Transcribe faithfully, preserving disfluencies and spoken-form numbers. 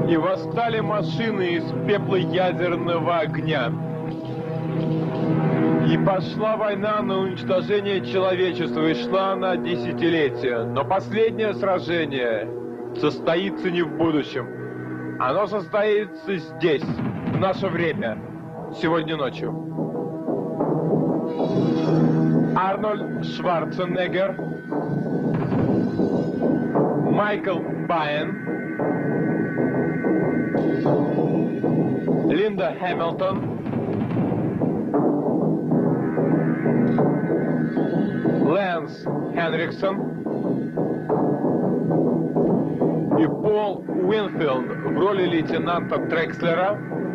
И восстали машины из пепла ядерного огня. И пошла война на уничтожение человечества, и шла она десятилетия. Но последнее сражение состоится не в будущем. Оно состоится здесь, в наше время, сегодня ночью. Арнольд Шварценеггер, Майкл Байен, Линда Хэмилтон, Лэнс Хенриксон и Пол Уинфилд в роли лейтенанта Трекслера